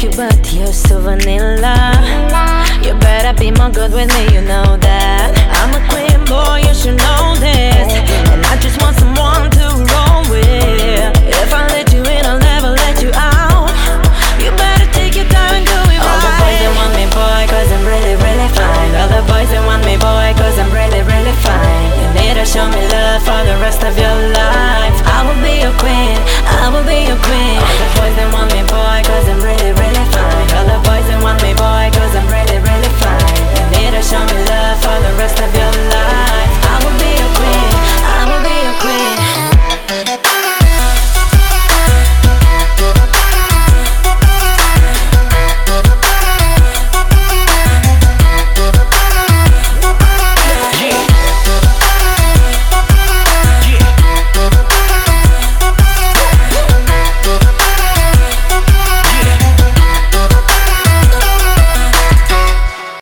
you, but you're so vanilla. You better be more good with me, you know that. I'm a queen boy, you should know this. And I just want someone to roll with.